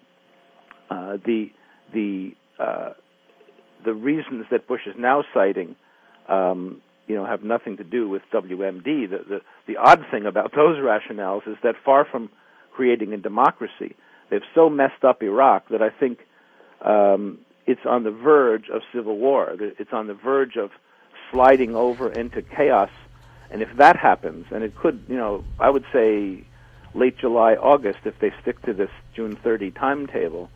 the reasons that Bush is now citing, have nothing to do with WMD. The odd thing about those rationales is that far from creating a democracy, they've so messed up Iraq that I think it's on the verge of civil war. It's on the verge of sliding over into chaos. And if that happens, and it could, I would say late July, August, if they stick to this June 30 timetable,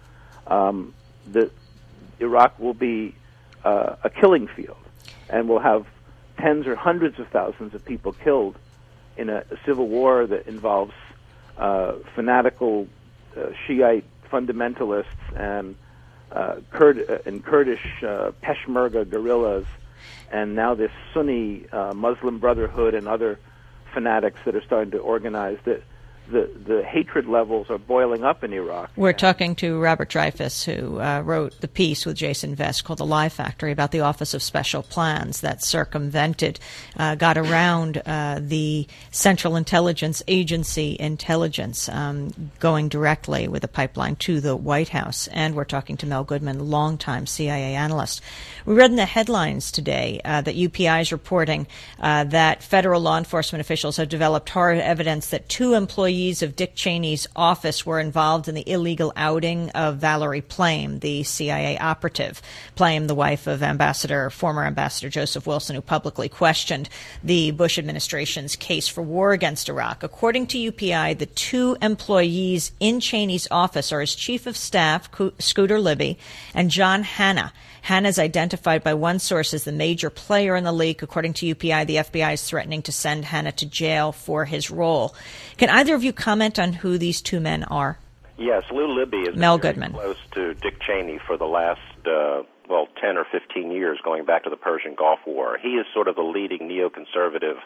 Iraq will be a killing field, and will have tens or hundreds of thousands of people killed in a civil war that involves fanatical Shiite fundamentalists and Kurdish Peshmerga guerrillas, and now this Sunni Muslim Brotherhood and other fanatics that are starting to organize. the hatred levels are boiling up in Iraq. We're talking to Robert Dreyfuss, who wrote the piece with Jason Vest called The Lie Factory about the Office of Special Plans that circumvented, got around the Central Intelligence Agency intelligence, going directly with a pipeline to the White House. And we're talking to Mel Goodman, longtime CIA analyst. We read in the headlines today that UPI is reporting that federal law enforcement officials have developed hard evidence that 2 employees of Dick Cheney's office were involved in the illegal outing of Valerie Plame, the CIA operative. Plame, the wife of former Ambassador Joseph Wilson, who publicly questioned the Bush administration's case for war against Iraq. According to UPI, the 2 employees in Cheney's office are his chief of staff, Scooter Libby, and John Hanna. Hanna is identified by one source as the major player in the leak. According to UPI, the FBI is threatening to send Hanna to jail for his role. Can either of you comment on who these 2 men are? Yes, Lou Libby is Mel very Goodman. close to Dick Cheney for the last, 10 or 15 years, going back to the Persian Gulf War. He is sort of the leading neoconservative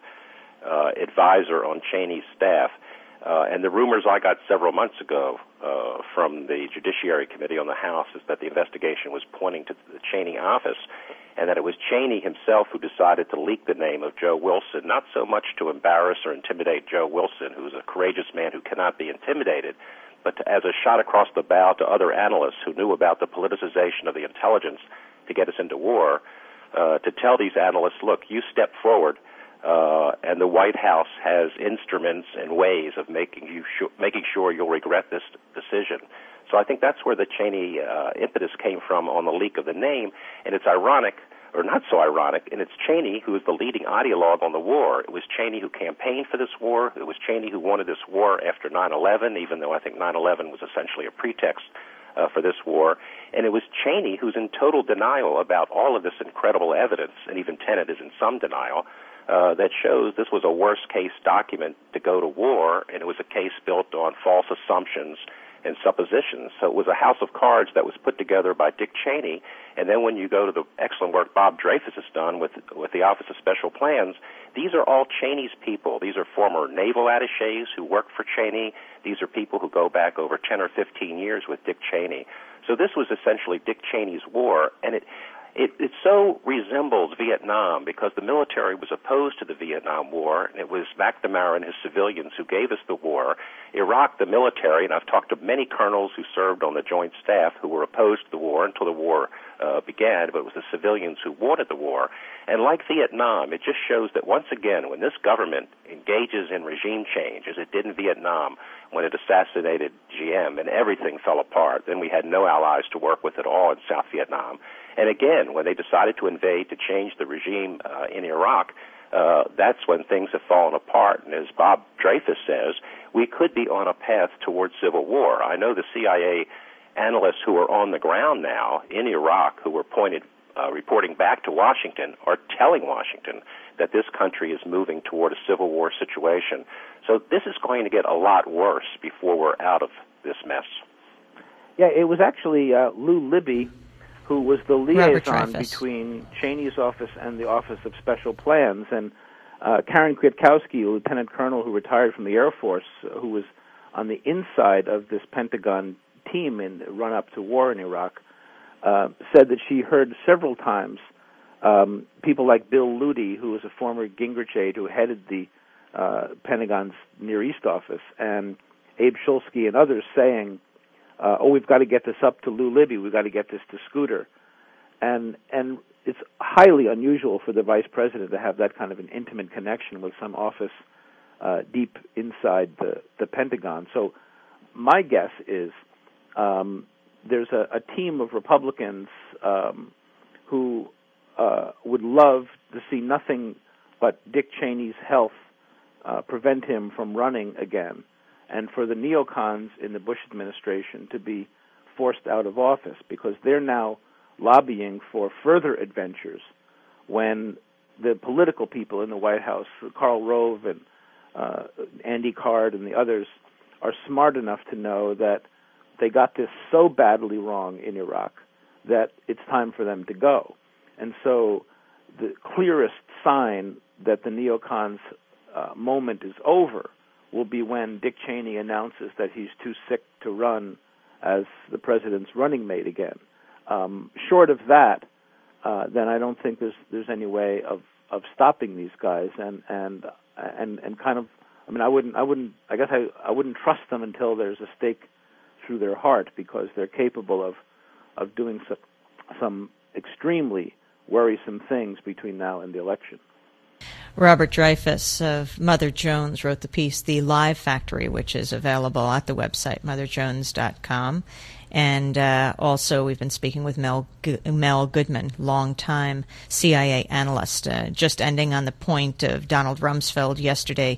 advisor on Cheney's staff. And the rumors I got several months ago from the Judiciary Committee on the House is that the investigation was pointing to the Cheney office, and that it was Cheney himself who decided to leak the name of Joe Wilson, not so much to embarrass or intimidate Joe Wilson, who's a courageous man who cannot be intimidated, but as a shot across the bow to other analysts who knew about the politicization of the intelligence to get us into war, to tell these analysts, look, you step forward, and the White House has instruments and ways of making sure you'll regret this decision. So I think that's where the Cheney impetus came from on the leak of the name, and it's ironic, or not so ironic, and it's Cheney who is the leading ideologue on the war. It was Cheney who campaigned for this war. It was Cheney who wanted this war after 9/11, even though I think 9/11 was essentially a pretext for this war. And it was Cheney who's in total denial about all of this incredible evidence, and even Tenet is in some denial, that shows this was a worst-case document to go to war, and it was a case built on false assumptions and suppositions. So it was a house of cards that was put together by Dick Cheney, and then when you go to the excellent work Bob Dreyfuss has done with the Office of Special Plans, these are all Cheney's people. These are former naval attaches who worked for Cheney. These are people who go back over 10 or 15 years with Dick Cheney. So this was essentially Dick Cheney's war, and it so resembles Vietnam because the military was opposed to the Vietnam War, and it was McNamara and his civilians who gave us the war. Iraq, the military, and I've talked to many colonels who served on the Joint Staff who were opposed to the war until the war began, but it was the civilians who wanted the war. And like Vietnam, it just shows that once again, when this government engages in regime change, as it did in Vietnam, when it assassinated GM and everything fell apart, then we had no allies to work with at all in South Vietnam. And again, when they decided to invade to change the regime in Iraq, that's when things have fallen apart. And as Bob Dreyfuss says, we could be on a path towards civil war. I know the CIA analysts who are on the ground now in Iraq who were reporting back to Washington are telling Washington that this country is moving toward a civil war situation. So this is going to get a lot worse before we're out of this mess. Yeah, it was actually Lou Libby who was the liaison between Cheney's office and the Office of Special Plans. And Karen Kwiatkowski, a lieutenant colonel who retired from the Air Force, who was on the inside of this Pentagon team in the run-up to war in Iraq, said that she heard several times people like Bill Ludi, who was a former Gingrich aide who headed the Pentagon's Near East office, and Abe Shulsky and others saying, we've got to get this up to Lou Libby, we've got to get this to Scooter. And it's highly unusual for the vice president to have that kind of an intimate connection with some office deep inside the Pentagon. So my guess is there's a team of Republicans who would love to see nothing but Dick Cheney's health prevent him from running again, and for the neocons in the Bush administration to be forced out of office, because they're now lobbying for further adventures when the political people in the White House, Karl Rove and Andy Card and the others, are smart enough to know that they got this so badly wrong in Iraq that it's time for them to go. And so the clearest sign that the neocons' moment is over will be when Dick Cheney announces that he's too sick to run as the president's running mate again. Short of that, then I don't think there's any way of stopping these guys, and kind of, I mean, I wouldn't trust them until there's a stake through their heart, because they're capable of doing some extremely worrisome things between now and the election. Robert Dreyfuss of Mother Jones wrote the piece, The Live Factory, which is available at the website, motherjones.com. And also we've been speaking with Mel Goodman, longtime CIA analyst, just ending on the point of Donald Rumsfeld yesterday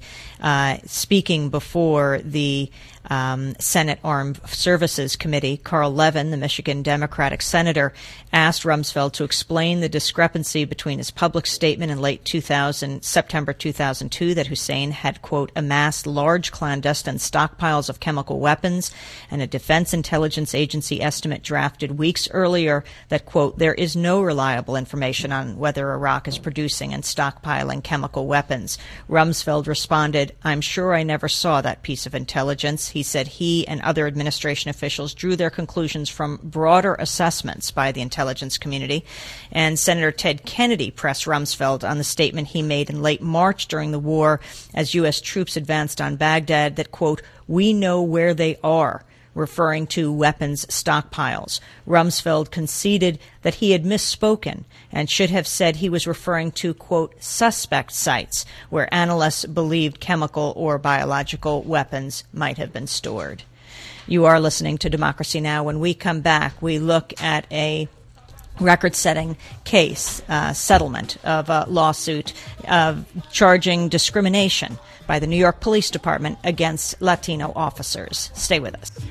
speaking before the Senate Armed Services Committee. Carl Levin, the Michigan Democratic senator, asked Rumsfeld to explain the discrepancy between his public statement in late September 2002 that Hussein had, quote, amassed large clandestine stockpiles of chemical weapons, and a Defense Intelligence Agency estimate drafted weeks earlier that, quote, there is no reliable information on whether Iraq is producing and stockpiling chemical weapons. Rumsfeld responded, I'm sure I never saw that piece of intelligence. He said he and other administration officials drew their conclusions from broader assessments by the intelligence community. And Senator Ted Kennedy pressed Rumsfeld on the statement he made in late March during the war as U.S. troops advanced on Baghdad that, quote, we know where they are, referring to weapons stockpiles. Rumsfeld conceded that he had misspoken and should have said he was referring to, quote, suspect sites where analysts believed chemical or biological weapons might have been stored. You are listening to Democracy Now! When we come back, we look at a record-setting case, settlement of a lawsuit charging discrimination by the New York Police Department against Latino officers. Stay with us.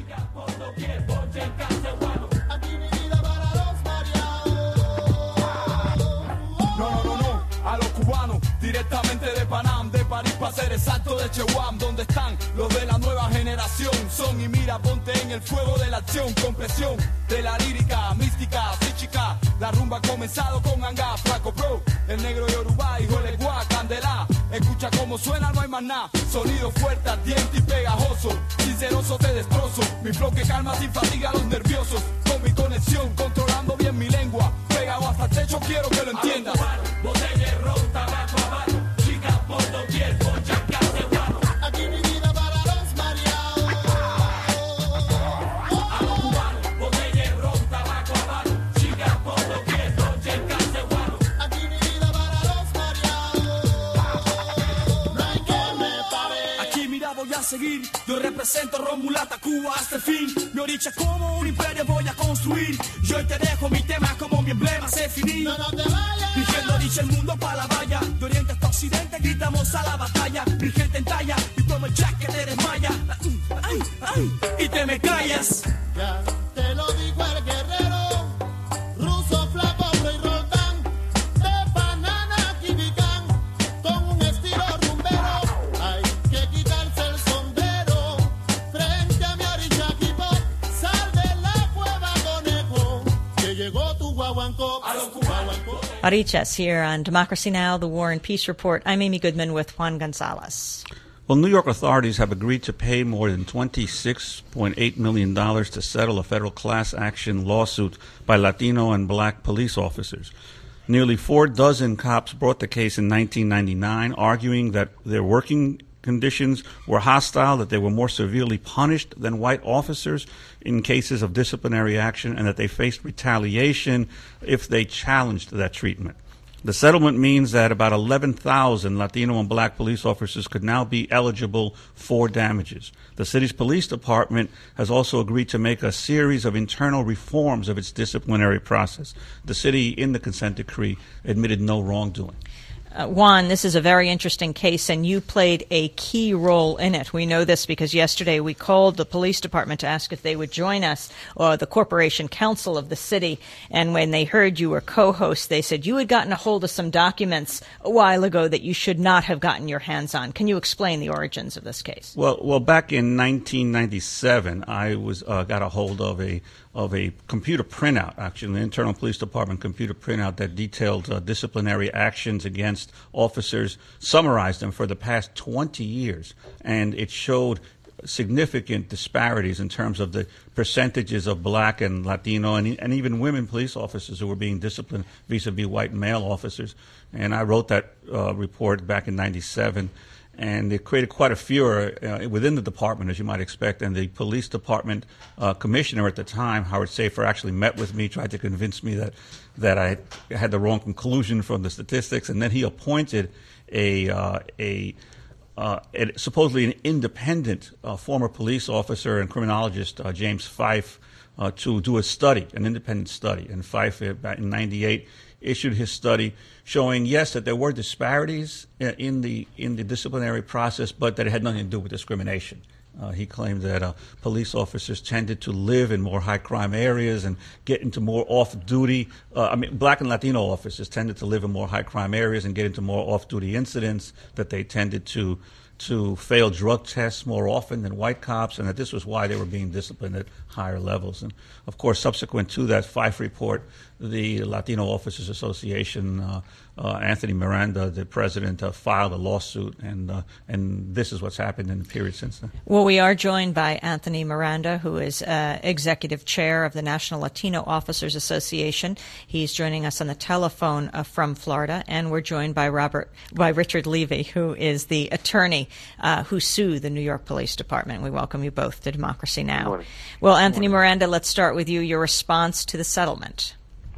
Directamente de Panam, de París para ser exacto, de Chewam, donde están los de la nueva generación. Son y mira, ponte en el fuego de la acción, con presión de la lírica, mística, psíquica. La rumba ha comenzado con Anga, Flaco Bro, el negro Yoruba, hijo de Gua, Candela. Escucha cómo suena, no hay más nada. Sonido fuerte, ardiente y pegajoso. Sinceroso te destrozo. Mi flow que calma sin fatiga a los nerviosos. Con mi conexión, controlando bien mi lengua. Pegado hasta el techo, quiero que lo entiendas. Botella, ron, tabaco, habano. Chicas por doquier, con chancas de guano. Aquí mi vida para los mareados. A los cubanos, botella, ron, tabaco, habano. Chicas por doquier, con chancas de guano. Aquí mi vida para los mareados. No hay que me pare. Aquí mira voy a seguir. Yo represento Romulata, Cuba hasta el fin. Mi oricha como un imperio voy a construir. Yo hoy te dejo mi tema como mi emblema se finí. No te vayas. Dirigiendo dicha el mundo pa' la valla. De oriente hasta occidente gritamos a la batalla. Mi gente en talla y como el jack que te desmaya. Ay, ay, y te me callas. Ya te lo digo el guerrero. Ruso, flaco, bro y roldán. De banana, kibicán. Con un estilo rumbero. Hay que quitarse el sombrero. Frente a mi oricha equipo. Sal de la cueva, conejo. Que llegó tu guaguancó. A los guaguancó. Arichas here on Democracy Now!, The War and Peace Report. I'm Amy Goodman with Juan Gonzalez. Well, New York authorities have agreed to pay more than $26.8 million to settle a federal class action lawsuit by Latino and black police officers. Nearly 4 dozen cops brought the case in 1999, arguing that their working conditions were hostile, that they were more severely punished than white officers in cases of disciplinary action, and that they faced retaliation if they challenged that treatment. The settlement means that about 11,000 Latino and black police officers could now be eligible for damages. The city's police department has also agreed to make a series of internal reforms of its disciplinary process. The city, in the consent decree, admitted no wrongdoing. Juan, this is a very interesting case, and you played a key role in it. We know this because yesterday we called the police department to ask if they would join us, or the corporation council of the city, and when they heard you were co-host, they said you had gotten a hold of some documents a while ago that you should not have gotten your hands on. Can you explain the origins of this case? Well, back in 1997, I got a hold of a computer printout, actually, the internal police department computer printout that detailed disciplinary actions against against officers, summarized them for the past 20 years, and it showed significant disparities in terms of the percentages of black and Latino and even women police officers who were being disciplined vis-a-vis white male officers. And I wrote that report back in '97, and it created quite a furor within the department, as you might expect. And the police department commissioner at the time, Howard Safer, actually met with me, tried to convince me that I had the wrong conclusion from the statistics, and then he appointed supposedly an independent former police officer and criminologist, James Fife, to do a study, an independent study. And Fife, back in '98, issued his study showing, yes, that there were disparities in the disciplinary process, but that it had nothing to do with discrimination. He claimed that police officers tended to live in more high-crime areas and get into more off-duty. Black and Latino officers tended to live in more high-crime areas and get into more off-duty incidents, that they tended to fail drug tests more often than white cops, and that this was why they were being disciplined at higher levels. And, of course, subsequent to that Fife report, the Latino Officers Association, Anthony Miranda, the president, filed a lawsuit, and this is what's happened in the period since then. Well, we are joined by Anthony Miranda, who is executive chair of the National Latino Officers Association. He's joining us on the telephone from Florida, and we're joined by Richard Levy, who is the attorney who sued the New York Police Department. We welcome you both to Democracy Now! Good morning. Well, Anthony Miranda, let's start with you. Your response to the settlement.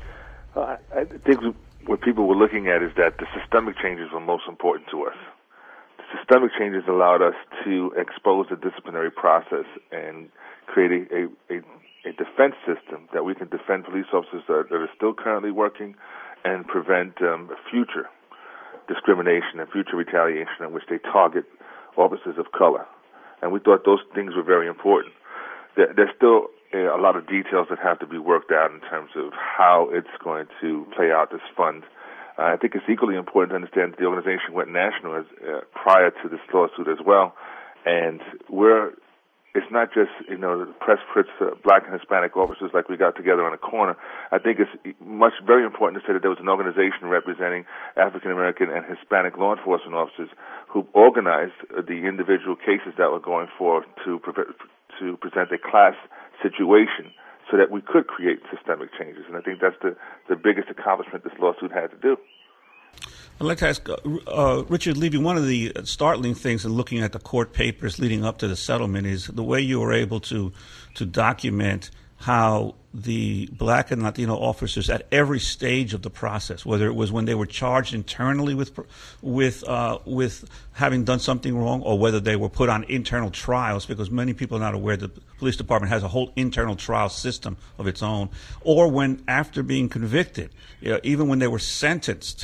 I think what people were looking at is that the systemic changes were most important to us. The systemic changes allowed us to expose the disciplinary process and create a defense system that we can defend police officers that are still currently working and prevent future discrimination and future retaliation in which they target officers of color. And we thought those things were very important. There's still a lot of details that have to be worked out in terms of how it's going to play out, this fund. I think it's equally important to understand that the organization went national prior to this lawsuit as well. And it's not just, the press fits black and Hispanic officers like we got together on a corner. I think it's very important to say that there was an organization representing African American and Hispanic law enforcement officers who organized the individual cases that were going forward to present a class situation so that we could create systemic changes. And I think that's the biggest accomplishment this lawsuit had to do. I'd like to ask Richard Levy, one of the startling things in looking at the court papers leading up to the settlement is the way you were able to document how the black and Latino officers at every stage of the process, whether it was when they were charged internally with having done something wrong, or whether they were put on internal trials, because many people are not aware that the police department has a whole internal trial system of its own, or when after being convicted, even when they were sentenced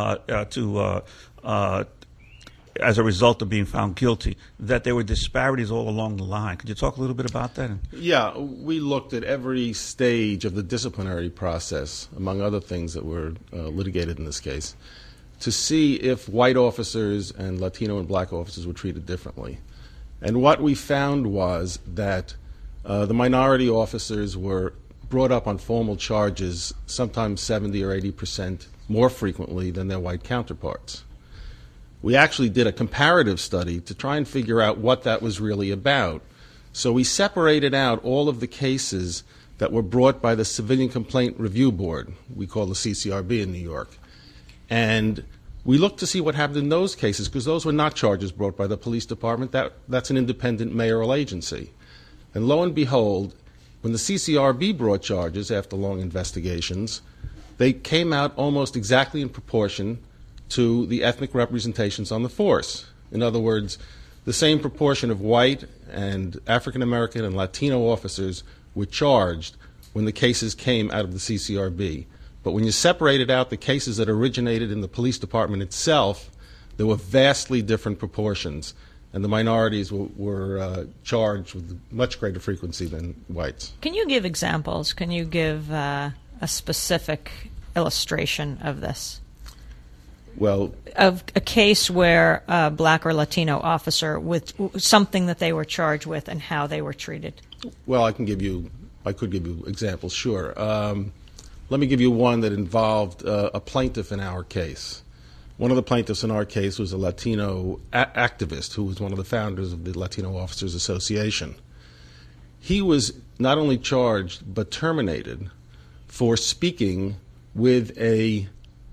as a result of being found guilty, that there were disparities all along the line. Could you talk a little bit about that? Yeah, we looked at every stage of the disciplinary process, among other things that were litigated in this case, to see if white officers and Latino and black officers were treated differently. And what we found was that the minority officers were brought up on formal charges sometimes 70 or 80% more frequently than their white counterparts. We actually did a comparative study to try and figure out what that was really about. So we separated out all of the cases that were brought by the Civilian Complaint Review Board, we call the CCRB in New York. And we looked to see what happened in those cases, because those were not charges brought by the police department. That's an independent mayoral agency. And lo and behold, when the CCRB brought charges after long investigations, they came out almost exactly in proportion to the ethnic representations on the force. In other words, the same proportion of white and African American and Latino officers were charged when the cases came out of the CCRB. But when you separated out the cases that originated in the police department itself, there were vastly different proportions, and the minorities were charged with much greater frequency than whites. Can you give examples? Can you give a specific illustration of this? Well, of a case where a black or Latino officer with something that they were charged with and how they were treated. Well, I could give you examples, sure. Let me give you one that involved a plaintiff in our case. One of the plaintiffs in our case was a Latino activist who was one of the founders of the Latino Officers Association. He was not only charged but terminated for speaking with a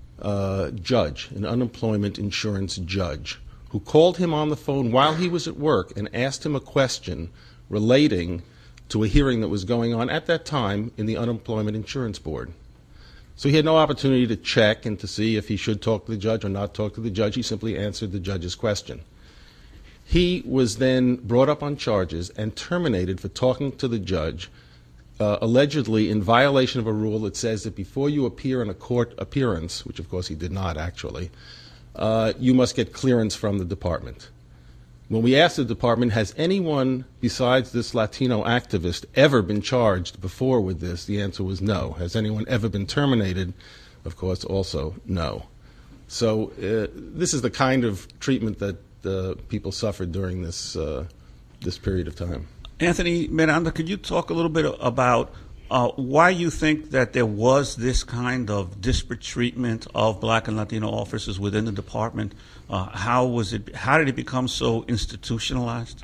judge, an unemployment insurance judge, who called him on the phone while he was at work and asked him a question relating to a hearing that was going on at that time in the Unemployment Insurance Board. So he had no opportunity to check and to see if he should talk to the judge or not talk to the judge. He simply answered the judge's question. He was then brought up on charges and terminated for talking to the judge, allegedly in violation of a rule that says that before you appear in a court appearance, which of course he did not actually, you must get clearance from the department. When we asked the department, has anyone besides this Latino activist ever been charged before with this, the answer was no. Has anyone ever been terminated? Of course, also no. So this is the kind of treatment that people suffered during this period of time. Anthony Miranda, could you talk a little bit about why you think that there was this kind of disparate treatment of black and Latino officers within the department? How did it become so institutionalized?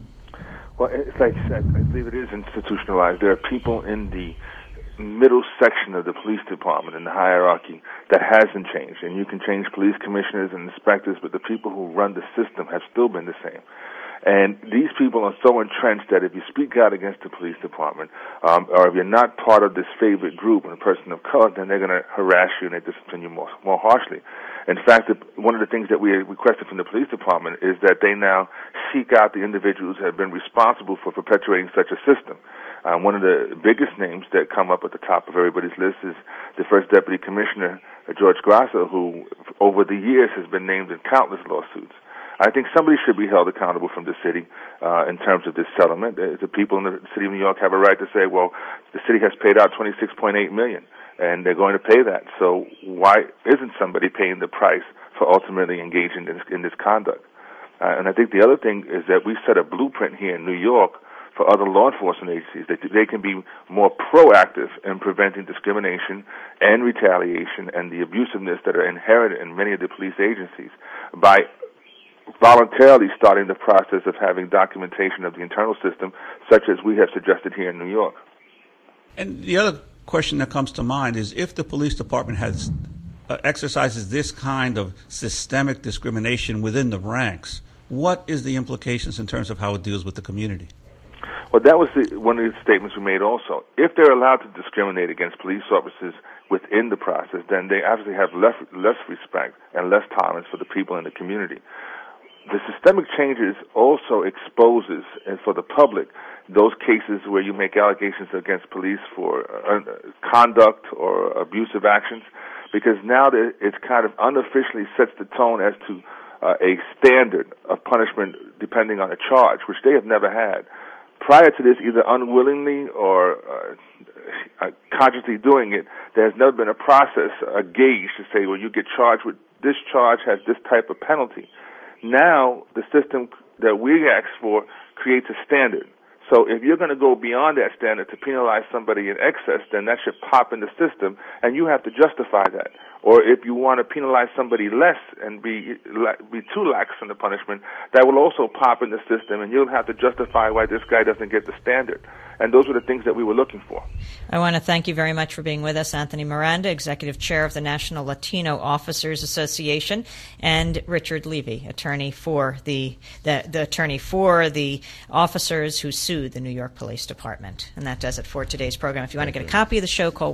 Well, it's like you said, I believe it is institutionalized. There are people in the middle section of the police department in the hierarchy that hasn't changed. And you can change police commissioners and inspectors, but the people who run the system have still been the same. And these people are so entrenched that if you speak out against the police department, or if you're not part of this favorite group and a person of color, then they're going to harass you and they discipline you more harshly. In fact, one of the things that we requested from the police department is that they now seek out the individuals who have been responsible for perpetuating such a system. One of the biggest names that come up at the top of everybody's list is the first deputy commissioner, George Grasso, who over the years has been named in countless lawsuits. I think somebody should be held accountable from the city in terms of this settlement. The people in the city of New York have a right to say, well, the city has paid out $26.8 million, and they're going to pay that. So why isn't somebody paying the price for ultimately engaging in this conduct? And I think the other thing is that we set a blueprint here in New York for other law enforcement agencies that they can be more proactive in preventing discrimination and retaliation and the abusiveness that are inherent in many of the police agencies by voluntarily starting the process of having documentation of the internal system, such as we have suggested here in New York. And the other question that comes to mind is if the police department has exercises this kind of systemic discrimination within the ranks, what is the implications in terms of how it deals with the community? Well, that was one of the statements we made also. If they're allowed to discriminate against police officers within the process, then they obviously have less respect and less tolerance for the people in the community. The systemic changes also exposes, and for the public, those cases where you make allegations against police for conduct or abusive actions, because now it's kind of unofficially sets the tone as to a standard of punishment depending on a charge, which they have never had. Prior to this, either unwillingly or consciously doing it, there has never been a process, a gauge to say, well, you get charged with this charge has this type of penalty. Now, the system that we ask for creates a standard. So if you're going to go beyond that standard to penalize somebody in excess, then that should pop in the system, and you have to justify that. Or if you want to penalize somebody less and be too lax in the punishment, that will also pop in the system, and you'll have to justify why this guy doesn't get the standard. And those were the things that we were looking for. I want to thank you very much for being with us, Anthony Miranda, Executive Chair of the National Latino Officers Association, and Richard Levy, attorney for the attorney for the officers who sued the New York Police Department. And that does it for today's program. If you want to get a copy of the show, call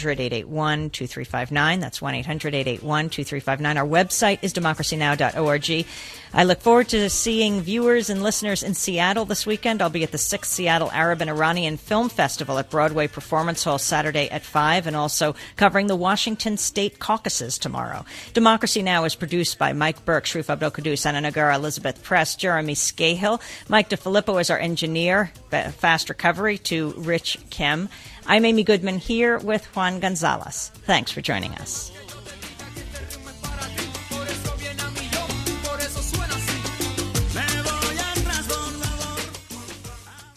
1-800-881-2359. That's 1-800-881-2359. Our website is democracynow.org. I look forward to seeing viewers and listeners in Seattle this weekend. I'll be at the 6th Seattle Arab and Iranian Film Festival at Broadway Performance Hall Saturday at 5, and also covering the Washington State caucuses tomorrow. Democracy Now! Is produced by Mike Burke, Sharif Abdel-Kudus, Anna Nagara, Elizabeth Press, Jeremy Scahill. Mike DeFilippo is our engineer. Fast recovery to Rich Kim. I'm Amy Goodman here with Juan Gonzalez. Thanks for joining us.